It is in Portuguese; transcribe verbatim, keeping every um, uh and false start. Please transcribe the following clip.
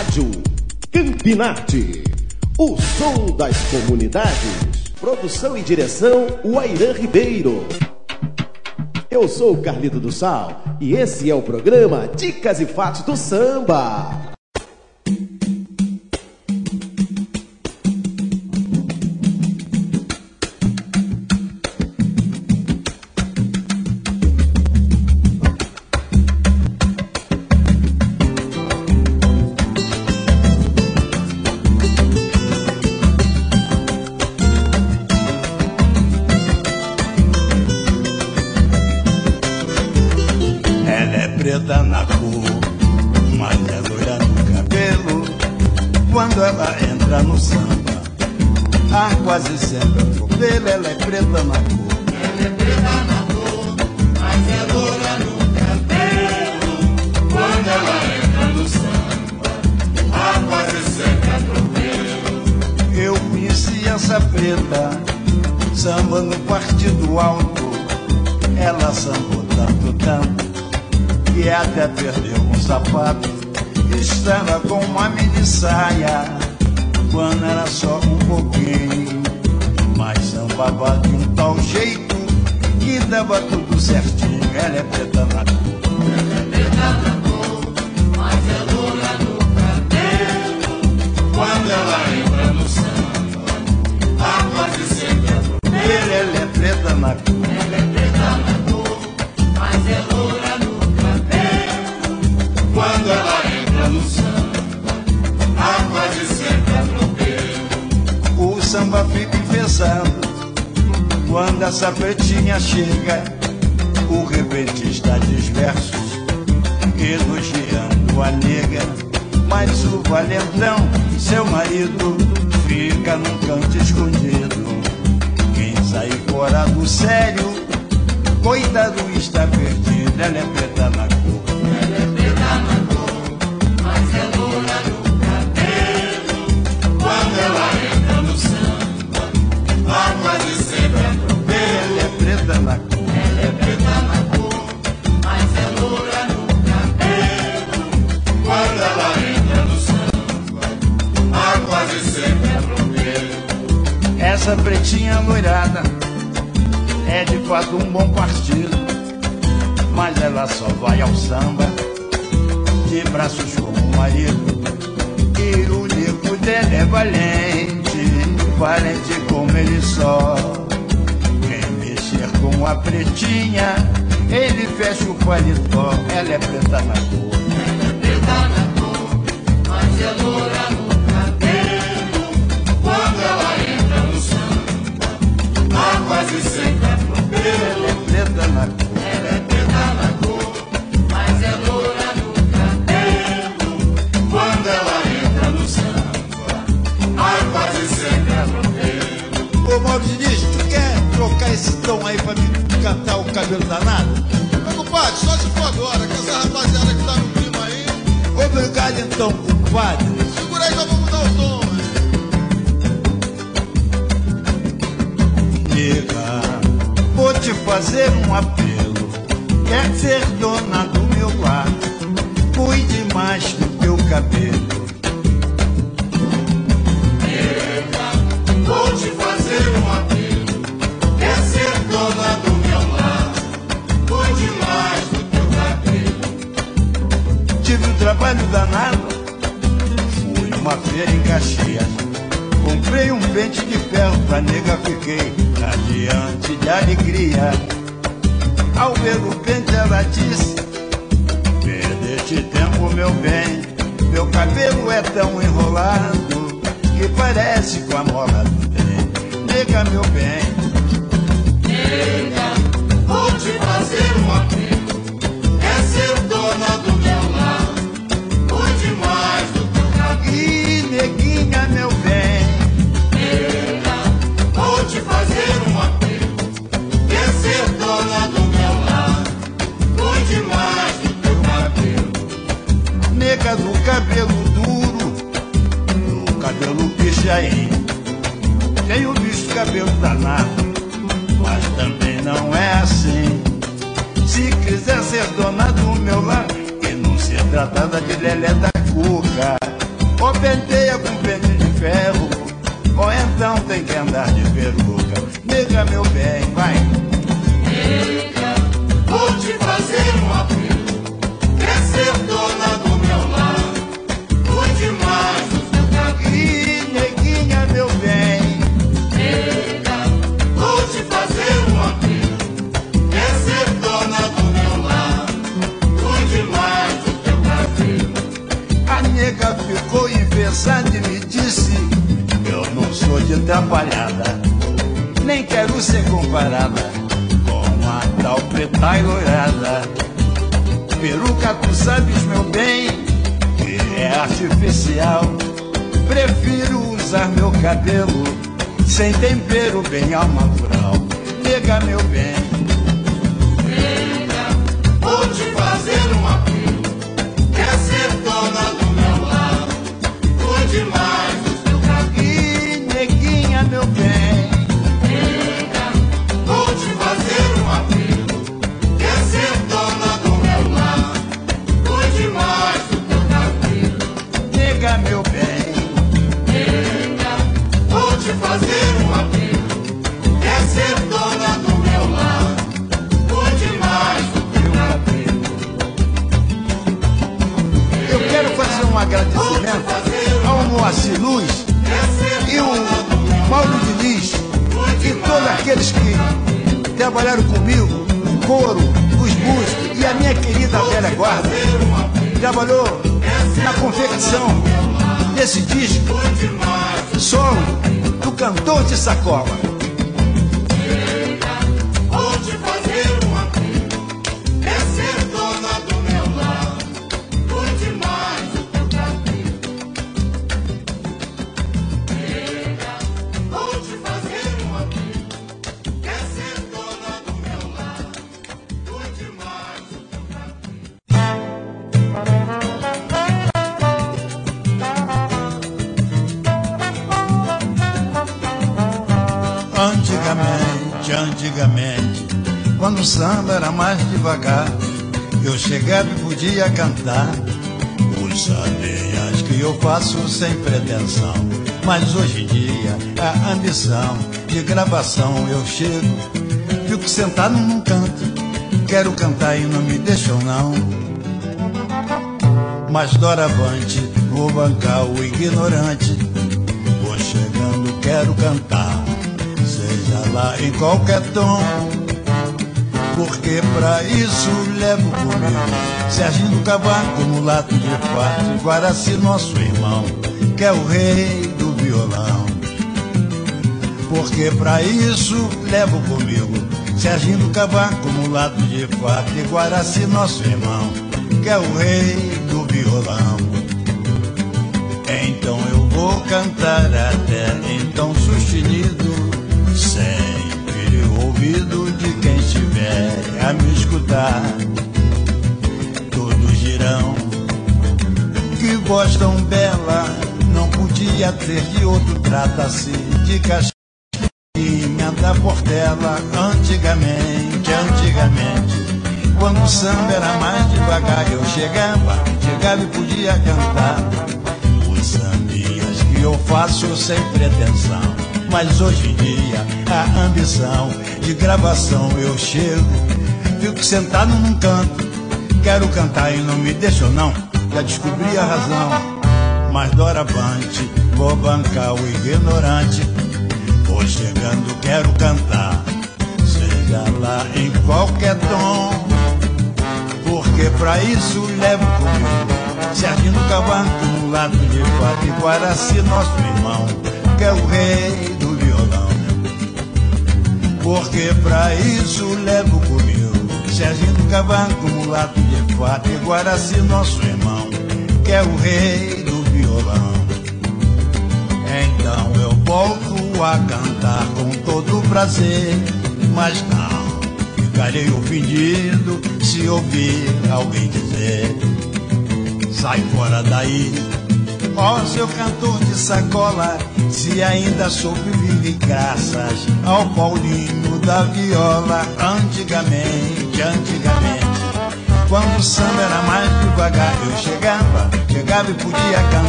Rádio Campinate, o som das comunidades. Produção e direção, o Airan Ribeiro. Eu sou o Carlito do Sal e esse é o programa Dicas e Fatos do Samba. Preta na cor, mas é loira no cabelo. Quando ela entra no samba, ah, quase sempre atropelo. Ela é preta na cor, ela é preta na cor, mas é loira no cabelo. Quando ela entra no samba, ah, quase sempre atropelo. Eu conheci essa preta samba no Partido Alto. Ela sambou tanto, tanto que até perdeu um sapato. Estava com uma mini saia quando era só um pouquinho, mas sambava de um tal jeito que dava tudo certinho. Ela é preta na cor, ela é preta na cor, mas é loura no cabelo. Quando ela entra no samba, a quase sempre atropela. Ela é preta na cor, ela é preta na cor, mas é loura no quando ela entra no samba, a quase sempre atropelo. O samba fica enfesado quando essa pretinha chega. O repentista diz versos elogiando a nega, mas o valentão, seu marido, fica num canto escondido. Quem sai fora do sério, coitado, está perdido. Ela é preta na cor, ela é preta na cor, mas é loura no cabelo. Quando ela entra no samba, a quase sempre atropela. ela é preta na cor, ela é preta na cor, mas é loura no cabelo. Quando ela entra no samba, a quase sempre atropela. essa pretinha loirada é de fato um bom partido, mas ela só vai ao samba de braços com o marido. E o nego dela é valente, valente como ele só. Quem mexer com a pretinha, ele fecha o paletó. Ela é preta na cor, ela é preta na cor, mas é loura no cabelo. Quando ela entra no samba, a quase sempre atropela. ela é preta na cor, ela é preta na cor, mas é loura no cabelo. Quando ela entra no samba, a quase sempre atropela. Ô Mauro Diniz, tu quer trocar esse tom aí pra mim cantar o Cabelo Danado? Meu compadre, só se for agora, que essa rapaziada que tá no clima aí. obrigado então, compadre. Segura aí que eu vou mudar o tom, né? Nega, vou te fazer um apelo. Quer ser dona do meu lar, cuide mais do teu cabelo. Nega, vou te fazer um apelo. Quer ser dona do meu lar, cuide mais do teu cabelo. Tive um trabalho danado, fui numa feira em Caxias. Comprei um pente de ferro pra nega, fiquei radiante de alegria. Ao ver o pente ela disse: perdeste tempo, meu bem, meu cabelo é tão enrolado que parece com a mola do trem. Nega, meu bem, Nega, vou te fazer um apelo. Quer ser dona do meu lar, cuide mais do teu cabelo. e neguinha, meu bem, Nega, vou te fazer um apelo. Quer ser dona do meu lar, cuide mais do teu cabelo. nega do cabelo duro, do cabelo pichain. Tenho visto cabelo danado, mas também não é assim. Se quiser ser dona do meu lar e não ser tratada de lelé da cuca, ou penteia com pente de ferro, ou então tem que andar de peruca. Nega, meu bem, vai. Nega, vou te fazer um apelo. Quer ser dona do meu lar? Cuide mais do seu cabelo. Ih, neguinha, meu bem. Nega, vou te fazer um apelo. Quer ser dona do meu lar? Cuide mais do seu cabelo. A nega ficou enfesada e me disse: eu não sou de atrapalhada, nem quero ser comparada com a tal preta e loirada. Peruca, tu sabes, meu bem, que é artificial. Prefiro usar meu cabelo sem tempero, bem ao natural. Nega, meu bem. Nega, vou te fazer um apelo. Quer ser dona do meu lar? Cuide mais do seu cabelo. Ih, neguinha, meu bem. Nega, vou te fazer um apelo. Quer ser dona do meu lar? Cuide mais do seu cabelo. Nega, meu bem. Nega, vou te fazer um apelo. Quer ser dona do meu lar? Cuide mais do seu cabelo. Eu quero fazer um agradecimento ao Moacir Luz e o Paulo Diniz e todos aqueles que trabalharam comigo, o coro, os músicos e a minha querida velha guarda. Trabalhou na confecção desse disco, solo do Cantor de Sacola. Vou te fazer um apelo. Quer ser dona do meu lar? Cuide mais do teu cabelo. Nega, vou te fazer um apelo. Quer ser dona do meu lar? Cuide mais do teu cabelo. Antigamente, antigamente, quando o samba era mais devagar, eu chegava e podia cantar os sambinhas que eu faço sem pretensão. Mas hoje em dia, a ambição de gravação eu chego, fico sentado num canto, quero cantar e não me deixam não. Mas doravante, vou bancar o ignorante, vou chegando, quero cantar, seja lá em qualquer tom, porque pra isso levo comigo Serginho do Cavaco, mulato de fato, e Guaraci, nosso irmão, que é o rei do violão. Porque pra isso levo comigo Serginho do Cavaco, mulato de fato, e Guaraci, nosso irmão, que é o rei do violão. Então eu vou cantar até então sustenido, sempre o ouvido de quem estiver a me escutar. Todos dirão que voz tão bela não podia ter de outro, trata-se de Casquinha da Portela. Antigamente, antigamente, quando o samba era mais devagar, eu chegava, chegava e podia cantar os sambinhas que eu faço sem pretensão. Mas hoje em dia, a ambição de gravação eu chego, fico sentado num canto, quero cantar e não me deixam não, já descobri a razão. Mas doravante, vou bancar o ignorante, vou chegando, quero cantar, seja lá em qualquer tom, porque pra isso levo comigo Serginho do Cavaco, mulato de fato, e Guaraci, nosso irmão, que é o rei do violão. Porque pra isso levo comigo Serginho do Cavaco, mulato de fato, e Guaraci, nosso irmão, que é o rei do violão. Então eu volto a cantar com todo o prazer, mas não ficarei ofendido se ouvir alguém dizer: sai fora daí, ó seu cantor de sacola, se ainda sobrevive graças ao Paulinho da viola. Antigamente, antigamente, quando o samba era mais devagar, eu chegava, chegava e podia cantar